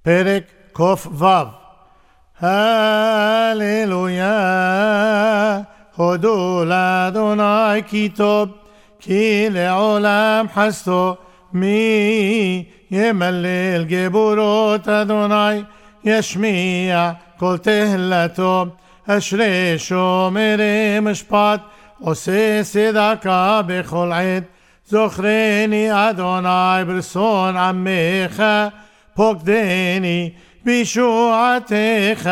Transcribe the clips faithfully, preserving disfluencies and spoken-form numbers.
פרק ק"ו. הללויה, הודו לאדוני כי טוב, כי לעולם חסדו. מי ימלל גבורות אדוני, ישמיע כל תהילתו. אשרי שומרי משפט, עושה צדקה בכל עת. זוכרני אדוני ברצון עמך, פוקדני בישועתך.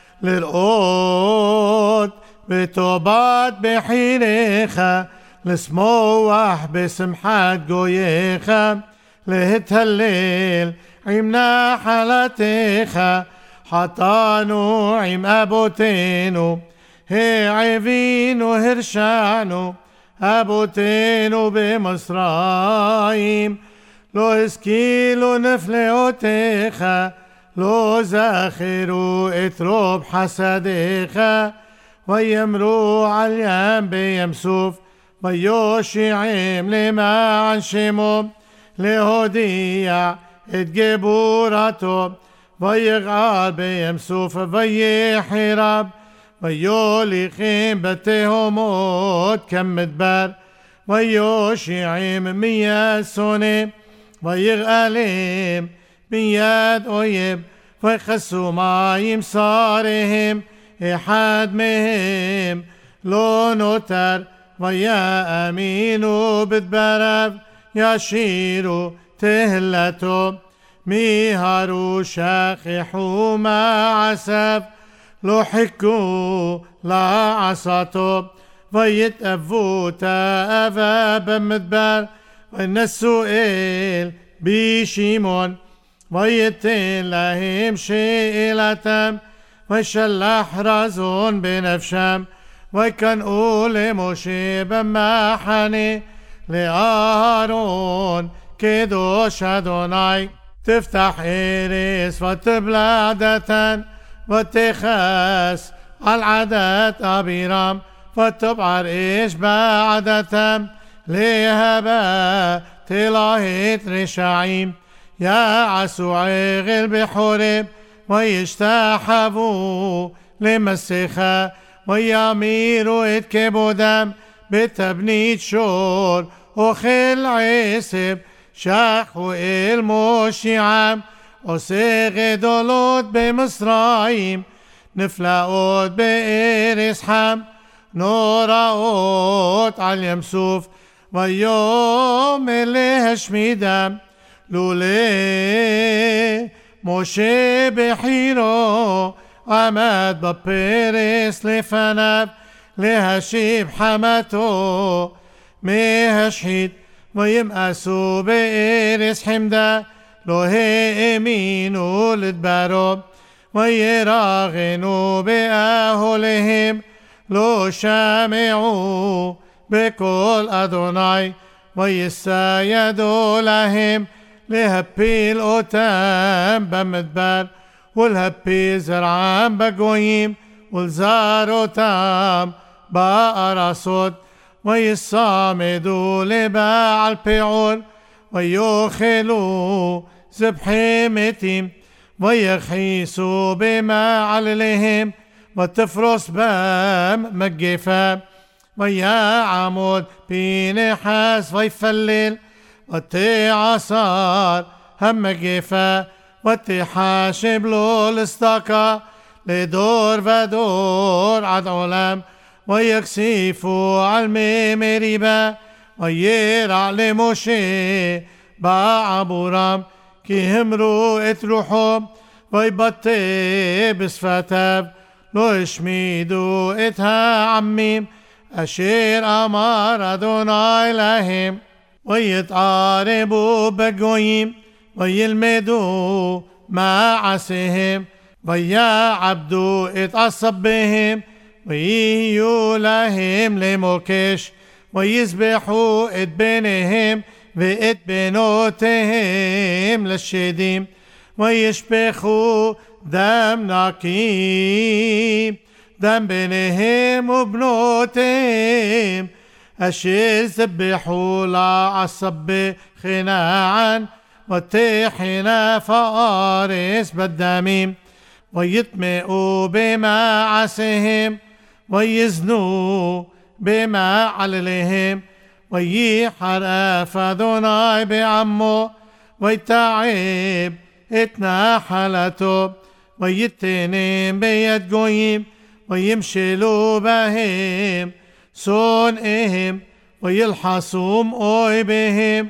לראות בטובת בחיריך, לשמוח בשמחת גוייך. להתהלל עם נחלתך, חטאנו עם אבותינו, העווינו הרשענו אבותינו במצרים. לא השכילו נפלאותיך, לא זכרו את רוב חסדיך. ויאמרו על ים בים סוף, ויושיעם למען שמו. להודיע את גבורתו, ויגאל בים סוף ויחרב. ויוליכם בתהומות כמדבר, ויושיעם מיד שונא. ויגאלם מיד אויב, ויכסו מים שריהם, אחד מהם לא נותר. ויאמינו בדבריו, ישירו תהילתו. מיהרו שכחו מעשיו, לא חיכו לעשתו. ויתאבו תאווה במדבר, ונסו אל בשמעון. ויתן להם שאלתם, וישלח רזון בנפשם. ויקנאו למשה במחנה, לאהרון קדוש אדוני. תפתח ארץ ותבלע דתן, ותכס על עדת אבירם. ותבער אש בעדתם, להבה תלהט רשעים. יעשו עגל בחורב, וישתחוו למסכה. וימירו את כבודם בתבנית שור, אוכל עשב. שחו אל מושיעם, עושה גדולות במצרים, נפלאות בארץ חם, נוראות על ים סוף. ויאמר להשמידם, לולא משה בחירו, עמד בפרס לפניו, להשיב חמתו מהשחית. וימאסו בארץ חמדה, לא האמינו לדברו. ויראגנו באהליהם, לא שמעו בקול אדוני. ויישא ידו להם, להפיל אותם במדבר, ולהפיל זרעם בגויים, ולזר אותם בארצות. ויסעמדו לבעל פעול, ויאכלו זבחי מתים. ויכעיסו במעלליהם, ותפרוס בם מגפה. ויעמוד פנחס ויפלל, ותעשר המגפה. ותחשב לו לצדקה לדור ודור עד עולם. ויקסיפו על מי מריבה, וירע למשה בעבורם. כי המרו את רוחו, ויבטא בשפתיו. לא השמידו את העמים אשר אמר אדוני להם. ויתערבו בגויים, וילמדו מעשיהם. ויעבדו את עשביהם, ויהיו להם למוקש. ויזבחו את בניהם ואת בנותיהם לשדים. וישפכו דם נקי, דם בניהם ובנותיהם, אשר זבחו לעשבי כנען. وتحنا فارس بالدميم ويطمئوا بمعاسهم ويزنوا بمعللهم ويحرف أذوناي بعمو ويتعب اتنحلته ويتنم بيد جويم ويمشلوا بهم صنئهم ويلحصوم أوي بهم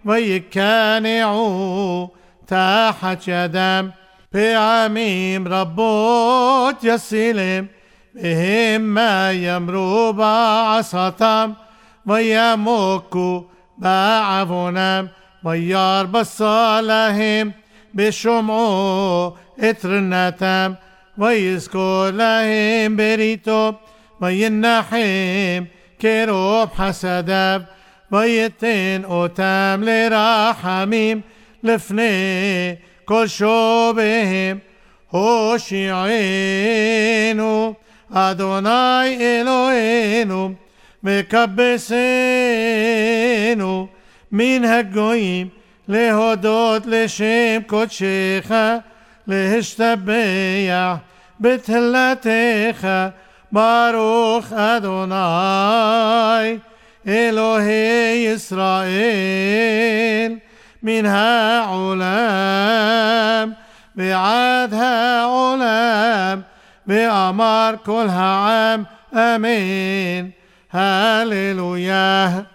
ويكانعوا تحت يدم بعميم ربوت يسلم بهم ما يمروا بعصتم ويموكوا بعفونم ويرب الصالهم بشمعو اترنتم ويذكر لهم بريتو وينحيم كروب حسدب ويتن أتم لرحميم لفني كل شوبهم هوشيعينو أدوناي إلوهينو مكبسينو من هالجويم لهدوت لشيم قدشيخ لهشتبيع بتهلتيخ باروخ أدوناي إلهي إسرائيل منها علام بعدها علام بأمر كلها عام آمين هاليلويا.